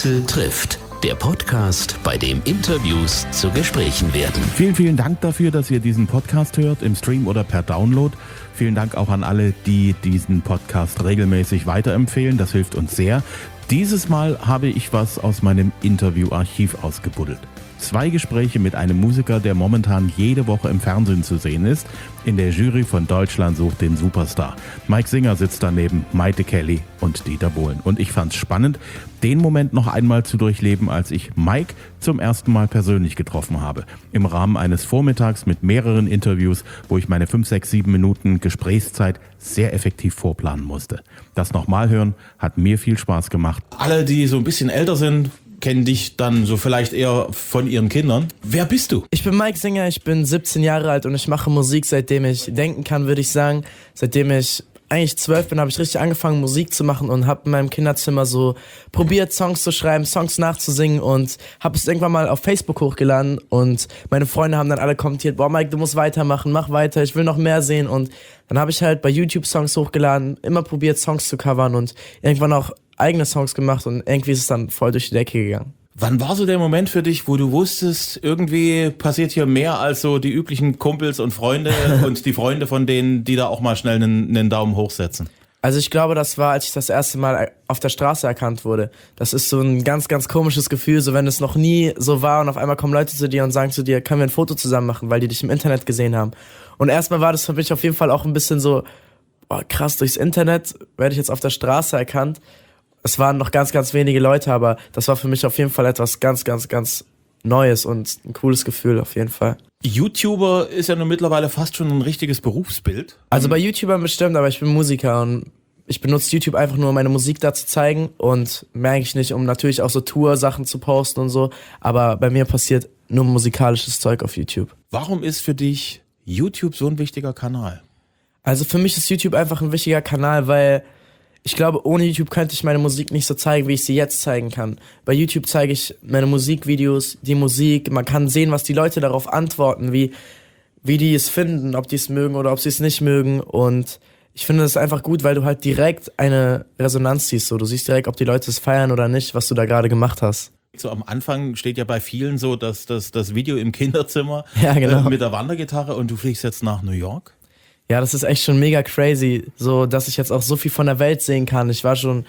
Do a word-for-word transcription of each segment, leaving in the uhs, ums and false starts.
Axel trifft, der Podcast, bei dem Interviews zu Gesprächen werden. Vielen, vielen Dank dafür, dass ihr diesen Podcast hört, im Stream oder per Download. Vielen Dank auch an alle, die diesen Podcast regelmäßig weiterempfehlen. Das hilft uns sehr. Dieses Mal habe ich was aus meinem Interviewarchiv ausgebuddelt. Zwei Gespräche mit einem Musiker, der momentan jede Woche im Fernsehen zu sehen ist. In der Jury von Deutschland sucht den Superstar. Mike Singer sitzt daneben, Maite Kelly und Dieter Bohlen. Und ich fand's spannend, den Moment noch einmal zu durchleben, als ich Mike zum ersten Mal persönlich getroffen habe. Im Rahmen eines Vormittags mit mehreren Interviews, wo ich meine fünf, sechs, sieben Minuten Gesprächszeit sehr effektiv vorplanen musste. Das nochmal hören hat mir viel Spaß gemacht. Alle, die so ein bisschen älter sind, kennen dich dann so vielleicht eher von ihren Kindern. Wer bist du? Ich bin Mike Singer, ich bin siebzehn Jahre alt und ich mache Musik, seitdem ich denken kann, würde ich sagen. Seitdem ich eigentlich zwölf bin, habe ich richtig angefangen, Musik zu machen und habe in meinem Kinderzimmer so probiert, Songs zu schreiben, Songs nachzusingen und habe es irgendwann mal auf Facebook hochgeladen und meine Freunde haben dann alle kommentiert, boah Mike, du musst weitermachen, mach weiter, ich will noch mehr sehen, und dann habe ich halt bei YouTube Songs hochgeladen, immer probiert, Songs zu covern und irgendwann auch eigene Songs gemacht und irgendwie ist es dann voll durch die Decke gegangen. Wann war so der Moment für dich, wo du wusstest, irgendwie passiert hier mehr als so die üblichen Kumpels und Freunde und die Freunde von denen, die da auch mal schnell einen, einen Daumen hochsetzen? Also ich glaube, das war, als ich das erste Mal auf der Straße erkannt wurde. Das ist so ein ganz, ganz komisches Gefühl, so wenn es noch nie so war und auf einmal kommen Leute zu dir und sagen zu dir, können wir ein Foto zusammen machen, weil die dich im Internet gesehen haben. Und erstmal war das für mich auf jeden Fall auch ein bisschen so, boah, krass, durchs Internet werde ich jetzt auf der Straße erkannt. Es waren noch ganz, ganz wenige Leute, aber das war für mich auf jeden Fall etwas ganz, ganz, ganz Neues und ein cooles Gefühl auf jeden Fall. YouTuber ist ja nun mittlerweile fast schon ein richtiges Berufsbild. Also bei YouTubern bestimmt, aber ich bin Musiker und ich benutze YouTube einfach nur, um meine Musik da zu zeigen und mehr eigentlich nicht, um natürlich auch so Tour-Sachen zu posten und so, aber bei mir passiert nur musikalisches Zeug auf YouTube. Warum ist für dich YouTube so ein wichtiger Kanal? Also für mich ist YouTube einfach ein wichtiger Kanal, weil ich glaube, ohne YouTube könnte ich meine Musik nicht so zeigen, wie ich sie jetzt zeigen kann. Bei YouTube zeige ich meine Musikvideos, die Musik. Man kann sehen, was die Leute darauf antworten, wie, wie die es finden, ob die es mögen oder ob sie es nicht mögen. Und ich finde das einfach gut, weil du halt direkt eine Resonanz siehst. So. Du siehst direkt, ob die Leute es feiern oder nicht, was du da gerade gemacht hast. So am Anfang steht ja bei vielen so, dass das, das Video im Kinderzimmer ja, genau. äh, mit der Wandergitarre und du fliegst jetzt nach New York. Ja, das ist echt schon mega crazy, so dass ich jetzt auch so viel von der Welt sehen kann. Ich war schon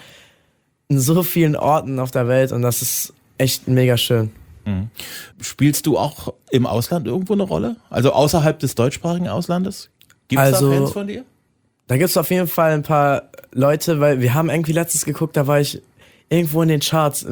in so vielen Orten auf der Welt und das ist echt mega schön. Mhm. Spielst du auch im Ausland irgendwo eine Rolle? Also außerhalb des deutschsprachigen Auslandes? Gibt es also, da Fans von dir? Da gibt es auf jeden Fall ein paar Leute, weil wir haben irgendwie letztens geguckt, da war ich irgendwo in den Charts.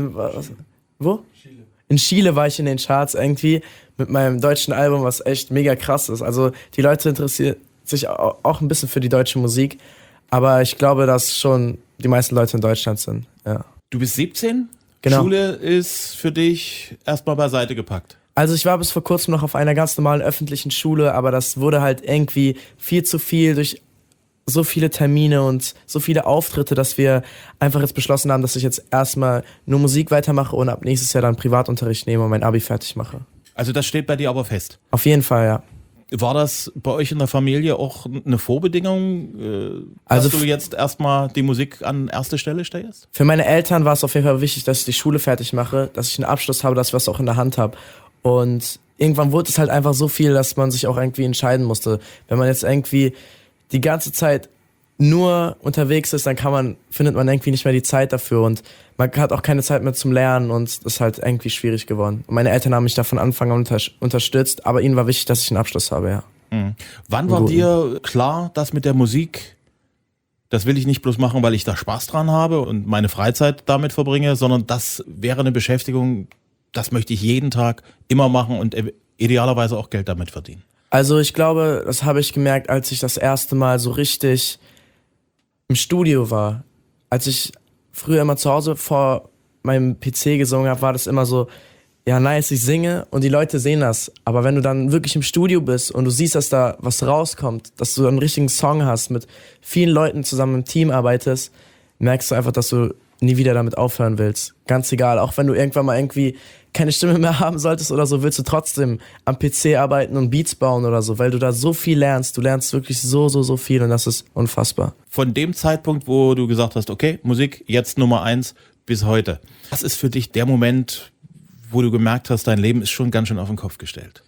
Wo? Chile. In Chile war ich in den Charts irgendwie mit meinem deutschen Album, was echt mega krass ist. Also die Leute interessieren sich auch ein bisschen für die deutsche Musik, aber ich glaube, dass schon die meisten Leute in Deutschland sind. Ja. Du bist siebzehn? Genau. Schule ist für dich erstmal beiseite gepackt. Also ich war bis vor kurzem noch auf einer ganz normalen öffentlichen Schule, aber das wurde halt irgendwie viel zu viel durch so viele Termine und so viele Auftritte, dass wir einfach jetzt beschlossen haben, dass ich jetzt erstmal nur Musik weitermache und ab nächstes Jahr dann Privatunterricht nehme und mein Abi fertig mache. Also das steht bei dir aber fest? Auf jeden Fall, ja. War das bei euch in der Familie auch eine Vorbedingung, äh, also dass du jetzt erstmal die Musik an erste Stelle stellst? Für meine Eltern war es auf jeden Fall wichtig, dass ich die Schule fertig mache, dass ich einen Abschluss habe, dass ich was auch in der Hand habe. Und irgendwann wurde es halt einfach so viel, dass man sich auch irgendwie entscheiden musste. Wenn man jetzt irgendwie die ganze Zeit nur unterwegs ist, dann kann man, findet man irgendwie nicht mehr die Zeit dafür und man hat auch keine Zeit mehr zum Lernen und das ist halt irgendwie schwierig geworden. Und meine Eltern haben mich da von Anfang an unter, unterstützt, aber ihnen war wichtig, dass ich einen Abschluss habe, ja. Mhm. Wann war dir klar, dass mit der Musik, das will ich nicht bloß machen, weil ich da Spaß dran habe und meine Freizeit damit verbringe, sondern das wäre eine Beschäftigung, das möchte ich jeden Tag immer machen und idealerweise auch Geld damit verdienen? Also ich glaube, das habe ich gemerkt, als ich das erste Mal so richtig im Studio war. Als ich früher immer zu Hause vor meinem P C gesungen habe, war das immer so, ja nice, ich singe und die Leute sehen das. Aber wenn du dann wirklich im Studio bist und du siehst, dass da was rauskommt, dass du einen richtigen Song hast, mit vielen Leuten zusammen im Team arbeitest, merkst du einfach, dass du nie wieder damit aufhören willst. Ganz egal, auch wenn du irgendwann mal irgendwie keine Stimme mehr haben solltest oder so, willst du trotzdem am P C arbeiten und Beats bauen oder so, weil du da so viel lernst. Du lernst wirklich so, so, so viel und das ist unfassbar. Von dem Zeitpunkt, wo du gesagt hast, okay, Musik, jetzt Nummer eins, bis heute. Was ist für dich der Moment, wo du gemerkt hast, dein Leben ist schon ganz schön auf den Kopf gestellt?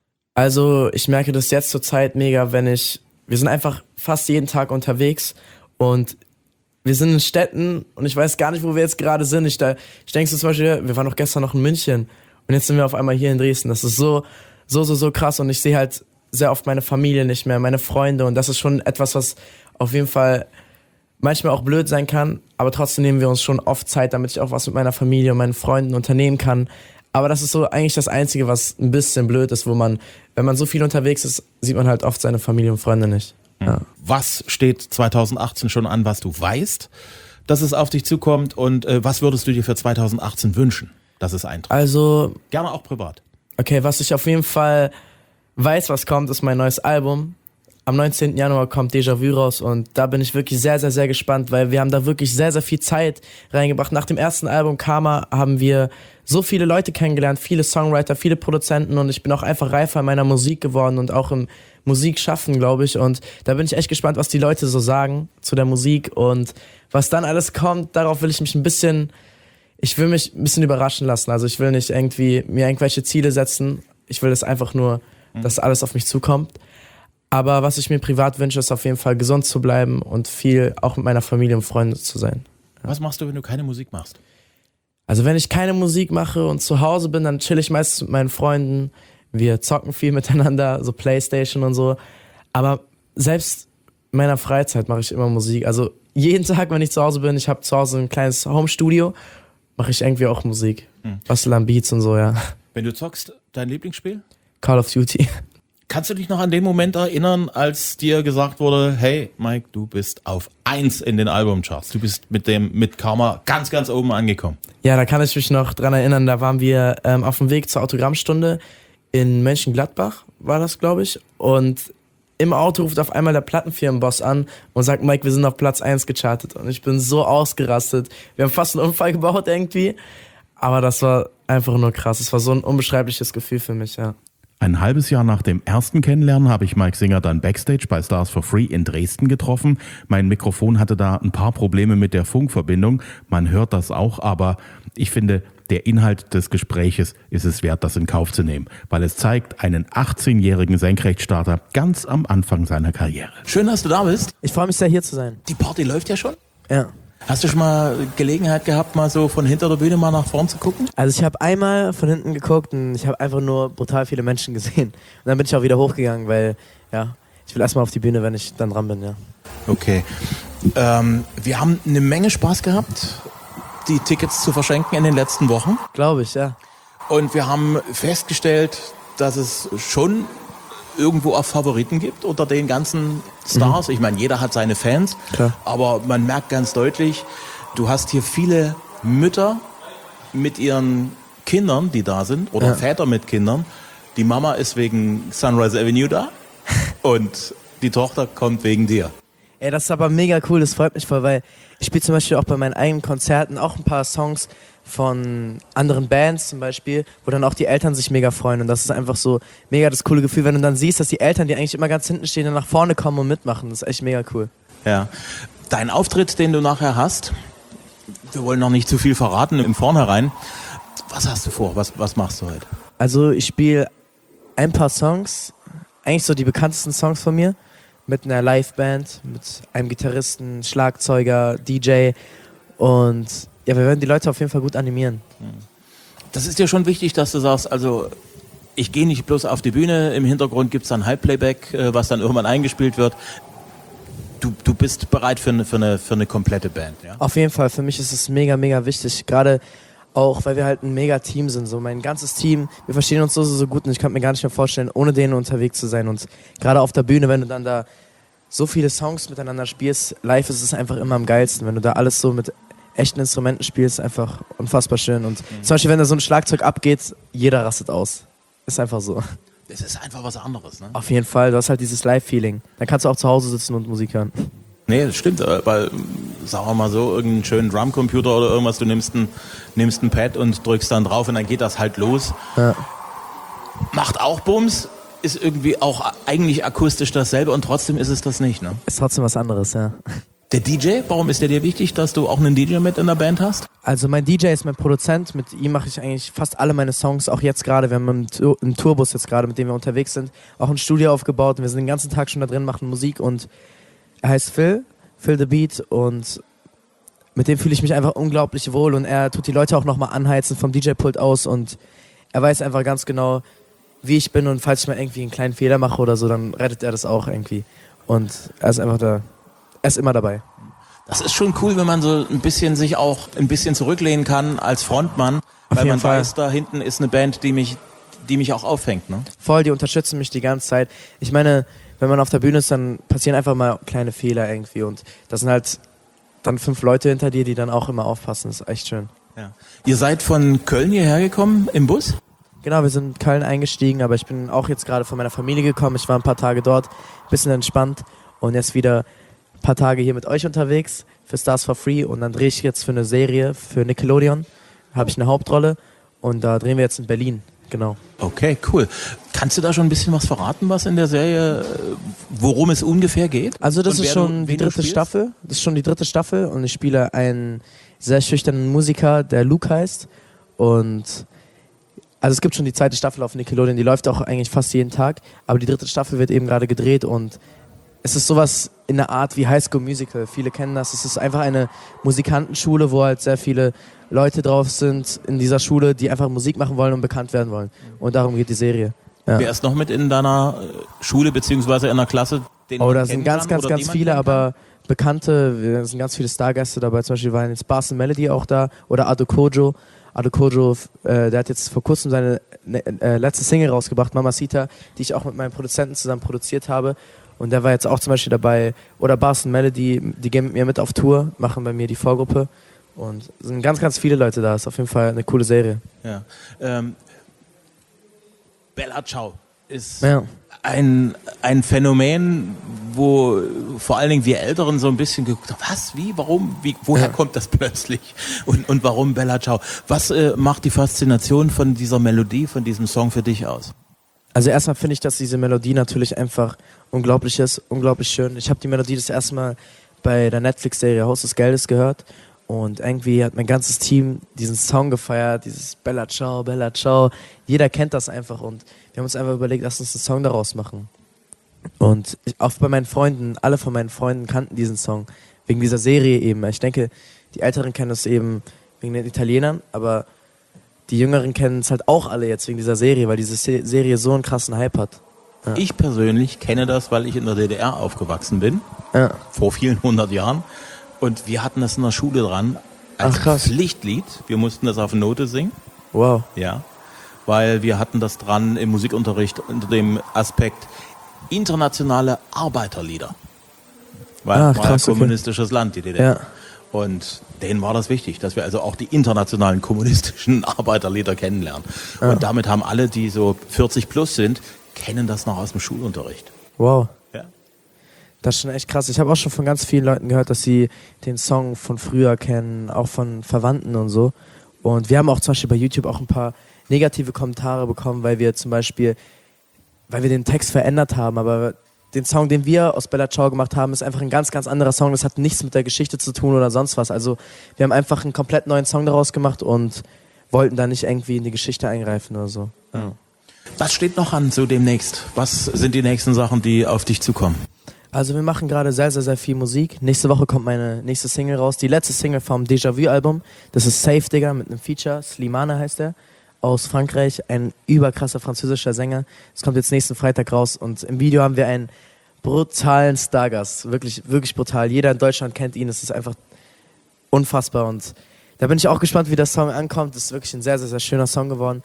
Also ich merke das jetzt zur Zeit mega, wenn ich, wir sind einfach fast jeden Tag unterwegs und wir sind in Städten und ich weiß gar nicht, wo wir jetzt gerade sind. Ich, da, ich denke so zum Beispiel, wir waren doch gestern noch in München und jetzt sind wir auf einmal hier in Dresden. Das ist so, so, so, so krass und ich sehe halt sehr oft meine Familie nicht mehr, meine Freunde und das ist schon etwas, was auf jeden Fall manchmal auch blöd sein kann, aber trotzdem nehmen wir uns schon oft Zeit, damit ich auch was mit meiner Familie und meinen Freunden unternehmen kann. Aber das ist so eigentlich das Einzige, was ein bisschen blöd ist, wo man, wenn man so viel unterwegs ist, sieht man halt oft seine Familie und Freunde nicht. Ja. Was steht zwanzig achtzehn schon an, was du weißt, dass es auf dich zukommt und äh, was würdest du dir für zwanzig achtzehn wünschen, dass es eintritt? Also, gerne auch privat. Okay, was ich auf jeden Fall weiß, was kommt, ist mein neues Album. Am neunzehnten Januar kommt Déjà-vu raus und da bin ich wirklich sehr, sehr, sehr gespannt, weil wir haben da wirklich sehr, sehr viel Zeit reingebracht. Nach dem ersten Album Karma haben wir so viele Leute kennengelernt, viele Songwriter, viele Produzenten und ich bin auch einfach reifer in meiner Musik geworden und auch im Musikschaffen, glaube ich. Und da bin ich echt gespannt, was die Leute so sagen zu der Musik und was dann alles kommt. Darauf will ich mich ein bisschen, ich will mich ein bisschen überraschen lassen. Also ich will nicht irgendwie mir irgendwelche Ziele setzen. Ich will das einfach nur, dass alles auf mich zukommt. Aber was ich mir privat wünsche, ist auf jeden Fall gesund zu bleiben und viel auch mit meiner Familie und Freunden zu sein. Ja. Was machst du, wenn du keine Musik machst? Also wenn ich keine Musik mache und zu Hause bin, dann chill ich meistens mit meinen Freunden. Wir zocken viel miteinander, so Playstation und so. Aber selbst in meiner Freizeit mache ich immer Musik. Also jeden Tag, wenn ich zu Hause bin, ich habe zu Hause ein kleines Homestudio, mache ich irgendwie auch Musik. Hm. Bastel an Beats und so, ja. Wenn du zockst, dein Lieblingsspiel? Call of Duty. Kannst du dich noch an den Moment erinnern, als dir gesagt wurde, hey Mike, du bist auf eins in den Albumcharts. Du bist mit dem mit Karma ganz, ganz oben angekommen. Ja, da kann ich mich noch dran erinnern. Da waren wir ähm, auf dem Weg zur Autogrammstunde in Mönchengladbach, war das, glaube ich. Und im Auto ruft auf einmal der Plattenfirmenboss an und sagt, Mike, wir sind auf Platz eins gechartet. Und ich bin so ausgerastet. Wir haben fast einen Unfall gebaut irgendwie. Aber das war einfach nur krass. Es war so ein unbeschreibliches Gefühl für mich, ja. Ein halbes Jahr nach dem ersten Kennenlernen habe ich Mike Singer dann Backstage bei Stars for Free in Dresden getroffen. Mein Mikrofon hatte da ein paar Probleme mit der Funkverbindung. Man hört das auch, aber ich finde, der Inhalt des Gespräches ist es wert, das in Kauf zu nehmen, weil es zeigt einen achtzehnjährigen Senkrechtstarter ganz am Anfang seiner Karriere. Schön, dass du da bist. Ich freue mich sehr, hier zu sein. Die Party läuft ja schon. Ja. Hast du schon mal Gelegenheit gehabt, mal so von hinter der Bühne mal nach vorn zu gucken? Also ich habe einmal von hinten geguckt und ich habe einfach nur brutal viele Menschen gesehen. Und dann bin ich auch wieder hochgegangen, weil, ja, ich will erstmal auf die Bühne, wenn ich dann dran bin, ja. Okay. Ähm, wir haben eine Menge Spaß gehabt, die Tickets zu verschenken in den letzten Wochen. Glaube ich, ja. Und wir haben festgestellt, dass es schon irgendwo auch Favoriten gibt unter den ganzen Stars. Mhm. Ich meine, jeder hat seine Fans, klar. Aber man merkt ganz deutlich, du hast hier viele Mütter mit ihren Kindern, die da sind, oder ja. Väter mit Kindern. Die Mama ist wegen Sunrise Avenue da und die Tochter kommt wegen dir. Ey, das ist aber mega cool, das freut mich voll, weil ich spiele zum Beispiel auch bei meinen eigenen Konzerten auch ein paar Songs von anderen Bands zum Beispiel, wo dann auch die Eltern sich mega freuen und das ist einfach so mega das coole Gefühl, wenn du dann siehst, dass die Eltern, die eigentlich immer ganz hinten stehen, dann nach vorne kommen und mitmachen, das ist echt mega cool. Ja, dein Auftritt, den du nachher hast, wir wollen noch nicht zu viel verraten im Vornherein, was hast du vor, was, was machst du heute? Also ich spiele ein paar Songs, eigentlich so die bekanntesten Songs von mir, mit einer Liveband, mit einem Gitarristen, Schlagzeuger, D J und ja, wir werden die Leute auf jeden Fall gut animieren. Das ist dir schon wichtig, dass du sagst, also ich gehe nicht bloß auf die Bühne, im Hintergrund gibt es dann Halbplayback, was dann irgendwann eingespielt wird. Du, du bist bereit für eine, für, eine, für eine komplette Band, ja? Auf jeden Fall, für mich ist es mega, mega wichtig, gerade auch, weil wir halt ein mega Team sind, so mein ganzes Team, wir verstehen uns so, so, so gut und ich kann mir gar nicht mehr vorstellen, ohne denen unterwegs zu sein und gerade auf der Bühne, wenn du dann da so viele Songs miteinander spielst, live ist es einfach immer am geilsten, wenn du da alles so mit echten Instrumenten spielst, einfach unfassbar schön und mhm. zum Beispiel, wenn da so ein Schlagzeug abgeht, jeder rastet aus, ist einfach so. Es ist einfach was anderes, ne? Auf jeden Fall, du hast halt dieses Live-Feeling, dann kannst du auch zu Hause sitzen und Musik hören. Nee, das stimmt, weil, sagen wir mal so, irgendeinen schönen Drumcomputer oder irgendwas, du nimmst ein, nimmst ein Pad und drückst dann drauf und dann geht das halt los. Ja. Macht auch Bums, ist irgendwie auch eigentlich akustisch dasselbe und trotzdem ist es das nicht, ne? Ist trotzdem was anderes, ja. Der D J, warum ist der dir wichtig, dass du auch einen D J mit in der Band hast? Also mein D J ist mein Produzent, mit ihm mache ich eigentlich fast alle meine Songs, auch jetzt gerade, wir haben einen, Tour, einen Tourbus jetzt gerade, mit dem wir unterwegs sind, auch ein Studio aufgebaut und wir sind den ganzen Tag schon da drin, machen Musik und er heißt Phil, Phil the Beat und mit dem fühle ich mich einfach unglaublich wohl und er tut die Leute auch nochmal anheizen vom D J-Pult aus und er weiß einfach ganz genau, wie ich bin und falls ich mal irgendwie einen kleinen Fehler mache oder so, dann rettet er das auch irgendwie und er ist einfach da. Er ist immer dabei. Das ist schon cool, wenn man so ein bisschen sich auch ein bisschen zurücklehnen kann als Frontmann, Auf weil jeden man Fall. weiß, da hinten ist eine Band, die mich, die mich auch auffängt, ne? Voll, die unterstützen mich die ganze Zeit. Ich meine, wenn man auf der Bühne ist, dann passieren einfach mal kleine Fehler irgendwie und das sind halt dann fünf Leute hinter dir, die dann auch immer aufpassen. Das ist echt schön. Ja. Ihr seid von Köln hierher gekommen im Bus? Genau, wir sind in Köln eingestiegen, aber ich bin auch jetzt gerade von meiner Familie gekommen. Ich war ein paar Tage dort, bisschen entspannt und jetzt wieder paar Tage hier mit euch unterwegs für Stars for Free und dann drehe ich jetzt für eine Serie für Nickelodeon, habe ich eine Hauptrolle und da drehen wir jetzt in Berlin, genau. Okay, cool. Kannst du da schon ein bisschen was verraten, was in der Serie, äh, worum es ungefähr geht? Also das Und ist wer schon du- die wen du dritte spielst? Staffel, das ist schon die dritte Staffel und ich spiele einen sehr schüchternen Musiker, der Luke heißt und also es gibt schon die zweite Staffel auf Nickelodeon, die läuft auch eigentlich fast jeden Tag, aber die dritte Staffel wird eben gerade gedreht und es ist sowas in der Art wie High School Musical. Viele kennen das. Es ist einfach eine Musikantenschule, wo halt sehr viele Leute drauf sind in dieser Schule, die einfach Musik machen wollen und bekannt werden wollen. Und darum geht die Serie. Ja. Wer ist noch mit in deiner äh, Schule beziehungsweise in der Klasse? Den Oh, man da sind kennen ganz, kann ganz, oder ganz die man viele, kennen kann? aber bekannte, wir sind ganz viele Stargäste dabei. Zum Beispiel waren jetzt Bars and Melody auch da oder Ado Kojo. Ado Kojo, äh, der hat jetzt vor kurzem seine ne, äh, letzte Single rausgebracht, Mamacita, die ich auch mit meinem Produzenten zusammen produziert habe. Und der war jetzt auch zum Beispiel dabei. Oder Bars and Melody, die gehen mit mir mit auf Tour, machen bei mir die Vorgruppe. Und es sind ganz, ganz viele Leute da. Ist auf jeden Fall eine coole Serie. Ja. Ähm, Bella Ciao ist Ja. ein, ein Phänomen, wo vor allen Dingen wir Älteren so ein bisschen geguckt haben, was, wie, warum, wie, woher Ja. kommt das plötzlich und, und warum Bella Ciao? Was äh, macht die Faszination von dieser Melodie, von diesem Song für dich aus? Also erstmal finde ich, dass diese Melodie natürlich einfach unglaublich ist, unglaublich schön. Ich habe die Melodie das erste Mal bei der Netflix-Serie Haus des Geldes gehört und irgendwie hat mein ganzes Team diesen Song gefeiert, dieses Bella Ciao, Bella Ciao. Jeder kennt das einfach und wir haben uns einfach überlegt, lass uns einen Song daraus machen. Und ich, auch bei meinen Freunden, alle von meinen Freunden kannten diesen Song, wegen dieser Serie eben. Ich denke, die Älteren kennen es eben wegen den Italienern, aber die Jüngeren kennen es halt auch alle jetzt wegen dieser Serie, weil diese Se- Serie so einen krassen Hype hat. Ja. Ich persönlich kenne das, weil ich in der D D R aufgewachsen bin, Ja. vor vielen hundert Jahren. Und wir hatten das in der Schule dran als Ach, krass. Pflichtlied. Wir mussten das auf Note singen. Wow. Ja, weil wir hatten das dran im Musikunterricht unter dem Aspekt internationale Arbeiterlieder. Weil Ah, war ja krass, okay. kommunistisches Land, die D D R. Ja. Und denen war das wichtig, dass wir also auch die internationalen kommunistischen Arbeiterlieder kennenlernen. Ja. Und damit haben alle, die so vierzig plus sind, kennen das noch aus dem Schulunterricht. Wow. Ja. Das ist schon echt krass. Ich habe auch schon von ganz vielen Leuten gehört, dass sie den Song von früher kennen, auch von Verwandten und so. Und wir haben auch zum Beispiel bei YouTube auch ein paar negative Kommentare bekommen, weil wir zum Beispiel, weil wir den Text verändert haben, aber den Song, den wir aus Bella Ciao gemacht haben, ist einfach ein ganz, ganz anderer Song. Das hat nichts mit der Geschichte zu tun oder sonst was. Also wir haben einfach einen komplett neuen Song daraus gemacht und wollten da nicht irgendwie in die Geschichte eingreifen oder so. Ja. Was steht noch an so demnächst? Was sind die nächsten Sachen, die auf dich zukommen? Also wir machen gerade sehr, sehr, sehr viel Musik. Nächste Woche kommt meine nächste Single raus. Die letzte Single vom Déjà-vu-Album. Das ist Safe, Digga, mit einem Feature. Slimane heißt er. Aus Frankreich. Ein überkrasser französischer Sänger. Das kommt jetzt nächsten Freitag raus. Und im Video haben wir einen brutalen Stargast. Wirklich, wirklich brutal. Jeder in Deutschland kennt ihn. Es ist einfach unfassbar. Und da bin ich auch gespannt, wie der Song ankommt. Das ist wirklich ein sehr, sehr, sehr schöner Song geworden.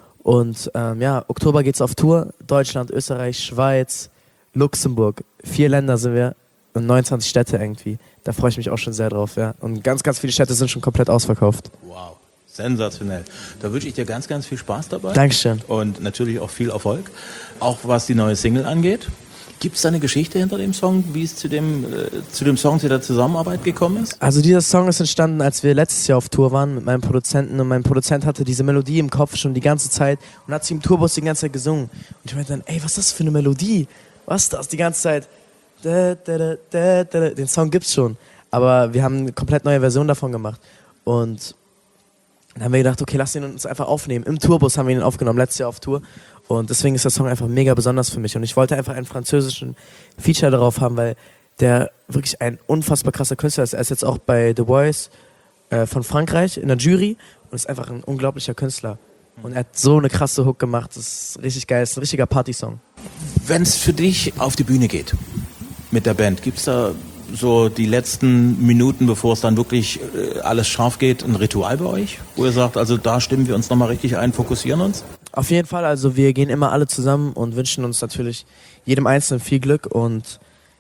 Und ähm, ja, Oktober geht's auf Tour. Deutschland, Österreich, Schweiz, Luxemburg. Vier Länder sind wir und neunundzwanzig Städte irgendwie. Da freue ich mich auch schon sehr drauf, ja. Und ganz, ganz viele Städte sind schon komplett ausverkauft. Wow, sensationell. Da wünsche ich dir ganz, ganz viel Spaß dabei. Dankeschön. Und natürlich auch viel Erfolg. Auch was die neue Single angeht. Gibt es da eine Geschichte hinter dem Song, wie es zu dem, äh, zu dem Song, zu der Zusammenarbeit gekommen ist? Also dieser Song ist entstanden, als wir letztes Jahr auf Tour waren mit meinem Produzenten und mein Produzent hatte diese Melodie im Kopf schon die ganze Zeit und hat sie im Tourbus die ganze Zeit gesungen. Und ich meinte dann, ey, was ist das für eine Melodie? Was ist das die ganze Zeit? Da, da, da, da, da. Den Song gibt's schon. aber wir haben eine komplett neue Version davon gemacht. Und dann haben wir gedacht, okay, lass ihn uns einfach aufnehmen. Im Tourbus haben wir ihn aufgenommen, letztes Jahr auf Tour. Und deswegen ist der Song einfach mega besonders für mich. Und ich wollte einfach einen französischen Feature darauf haben, weil der wirklich ein unfassbar krasser Künstler ist. Er ist jetzt auch bei The Voice äh, von Frankreich in der Jury und ist einfach ein unglaublicher Künstler. Und er hat so eine krasse Hook gemacht, das ist richtig geil, das ist ein richtiger Partysong. Wenn es für dich auf die Bühne geht mit der Band, gibt es da so die letzten Minuten, bevor es dann wirklich äh, alles scharf geht, ein Ritual bei euch? Wo ihr sagt, also da stimmen wir uns nochmal richtig ein, fokussieren uns? Auf jeden Fall, also wir gehen immer alle zusammen und wünschen uns natürlich jedem Einzelnen viel Glück und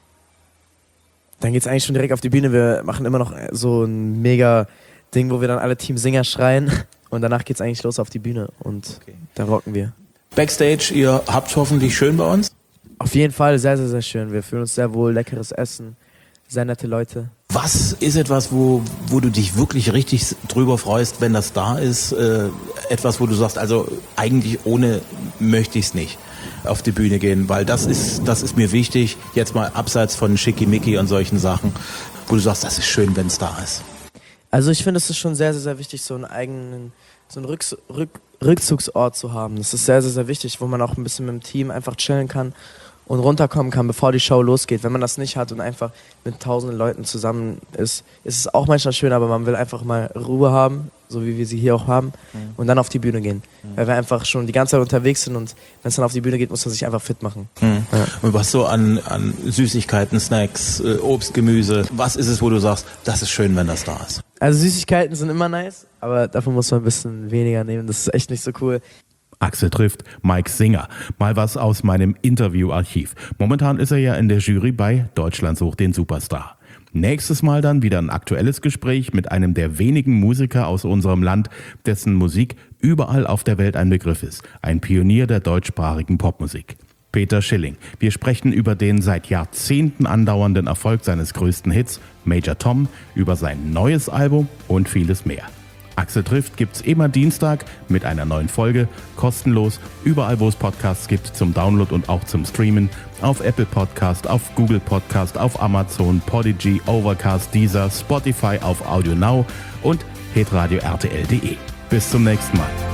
dann geht's eigentlich schon direkt auf die Bühne. Wir machen immer noch so ein mega Ding, wo wir dann alle Teamsinger schreien und danach geht's eigentlich los auf die Bühne und okay. Da rocken wir. Backstage, ihr habt hoffentlich schön bei uns? Auf jeden Fall sehr, sehr, sehr schön. Wir fühlen uns sehr wohl, leckeres Essen, sehr nette Leute. Was ist etwas, wo, wo du dich wirklich richtig drüber freust, wenn das da ist? Äh, etwas, wo du sagst, also eigentlich ohne möchte ich es nicht auf die Bühne gehen, weil das ist, das ist mir wichtig, jetzt mal abseits von Schickimicki und solchen Sachen, wo du sagst, das ist schön, wenn es da ist. Also ich finde, es ist schon sehr, sehr, sehr wichtig, so einen eigenen, so einen Rücks- Rück- Rückzugsort zu haben. Das ist sehr, sehr, sehr wichtig, wo man auch ein bisschen mit dem Team einfach chillen kann und runterkommen kann, bevor die Show losgeht. Wenn man das nicht hat und einfach mit tausenden Leuten zusammen ist, ist es auch manchmal schön, aber man will einfach mal Ruhe haben, so wie wir sie hier auch haben, mhm. und dann auf die Bühne gehen. Mhm. Weil wir einfach schon die ganze Zeit unterwegs sind und wenn es dann auf die Bühne geht, muss man sich einfach fit machen. Mhm. Ja. Und was so an, an Süßigkeiten, Snacks, äh, Obst, Gemüse, was ist es, wo du sagst, das ist schön, wenn das da ist? Also Süßigkeiten sind immer nice, aber davon muss man ein bisschen weniger nehmen, das ist echt nicht so cool. Axel trifft Mike Singer. Mal was aus meinem Interviewarchiv. Momentan ist er ja in der Jury bei Deutschland sucht den Superstar. Nächstes Mal dann wieder ein aktuelles Gespräch mit einem der wenigen Musiker aus unserem Land, dessen Musik überall auf der Welt ein Begriff ist. Ein Pionier der deutschsprachigen Popmusik. Peter Schilling. Wir sprechen über den seit Jahrzehnten andauernden Erfolg seines größten Hits, Major Tom, über sein neues Album und vieles mehr. Axel trifft gibt's immer Dienstag mit einer neuen Folge, kostenlos, überall wo es Podcasts gibt, zum Download und auch zum Streamen, auf Apple Podcast, auf Google Podcast, auf Amazon, Podigy, Overcast, Deezer, Spotify, auf Audio Now und hitradio R T L punkt de. Bis zum nächsten Mal.